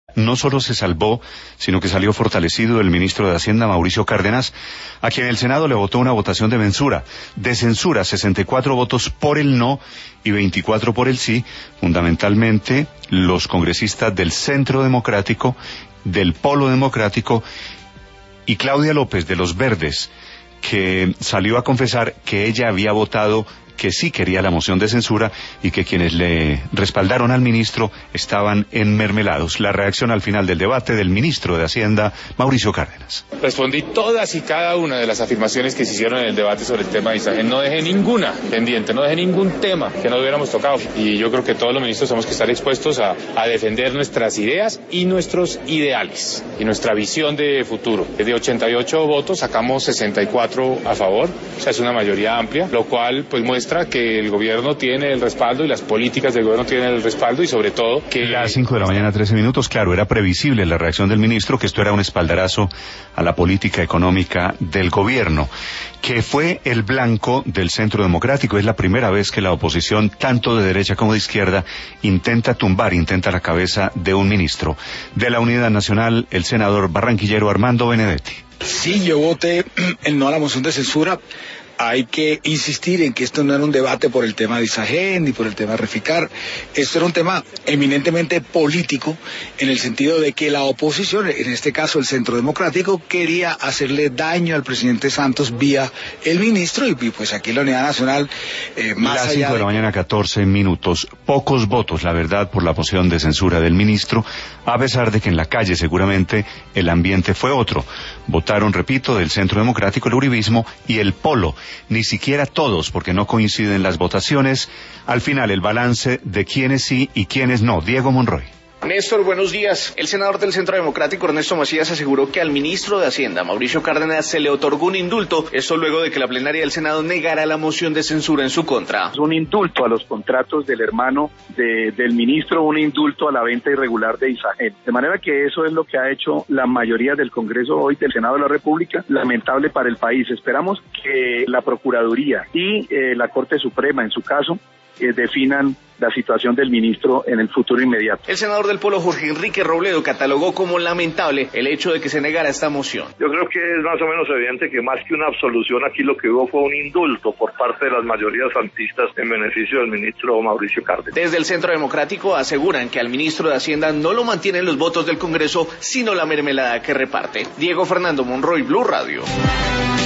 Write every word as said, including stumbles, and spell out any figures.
No solo se salvó, sino que salió fortalecido el ministro de Hacienda, Mauricio Cárdenas, a quien el Senado le votó una votación de censura. De censura, sesenta y cuatro votos por el no y veinticuatro por el sí, fundamentalmente los congresistas del Centro Democrático, del Polo Democrático y Claudia López de los Verdes, que salió a confesar que ella había votado que sí quería la moción de censura y que quienes le respaldaron al ministro estaban enmermelados. La reacción al final del debate del ministro de Hacienda, Mauricio Cárdenas. Respondí todas y cada una de las afirmaciones que se hicieron en el debate sobre el tema de Isagen. No dejé ninguna pendiente, no dejé ningún tema que no hubiéramos tocado. Y yo creo que todos los ministros tenemos que estar expuestos a, a defender nuestras ideas y nuestros ideales y nuestra visión de futuro. De ochenta y ocho votos sacamos sesenta y cuatro a favor, o sea, es una mayoría amplia, lo cual pues muestra que el gobierno tiene el respaldo y las políticas del gobierno tienen el respaldo y sobre todo que... A las cinco de la mañana, trece minutos, claro, era previsible la reacción del ministro, que esto era un espaldarazo a la política económica del gobierno, que fue el blanco del Centro Democrático. Es la primera vez que la oposición, tanto de derecha como de izquierda, intenta tumbar, intenta la cabeza de un ministro. De la Unidad Nacional, el senador barranquillero Armando Benedetti. Sí, yo voté el no a la moción de censura. Hay que insistir en que esto no era un debate por el tema de Isagen ni por el tema de Reficar. Esto era un tema eminentemente político, en el sentido de que la oposición, en este caso el Centro Democrático, quería hacerle daño al presidente Santos vía el ministro, y pues aquí la Unidad Nacional, eh, más Las allá cinco de la mañana, catorce minutos. Pocos votos, la verdad, por la moción de censura del ministro, a pesar de que en la calle seguramente el ambiente fue otro. Votaron, repito, del Centro Democrático, el uribismo y el Polo. Ni siquiera todos, porque no coinciden las votaciones. Al final, el balance de quiénes sí y quiénes no. Diego Monroy. Néstor, buenos días. El senador del Centro Democrático, Ernesto Macías, aseguró que al ministro de Hacienda, Mauricio Cárdenas, se le otorgó un indulto, esto luego de que la plenaria del Senado negara la moción de censura en su contra. Un indulto a los contratos del hermano de, del ministro, un indulto a la venta irregular de Isagen. De manera que eso es lo que ha hecho la mayoría del Congreso hoy, del Senado de la República, lamentable para el país. Esperamos que la Procuraduría y eh, la Corte Suprema, en su caso, eh, definan la situación del ministro en el futuro inmediato. El senador del Polo, Jorge Enrique Robledo, catalogó como lamentable el hecho de que se negara esta moción. Yo creo que es más o menos evidente que más que una absolución, aquí lo que hubo fue un indulto por parte de las mayorías santistas en beneficio del ministro Mauricio Cárdenas. Desde el Centro Democrático aseguran que al ministro de Hacienda no lo mantienen los votos del Congreso, sino la mermelada que reparte. Diego Fernando Monroy, Blue Radio.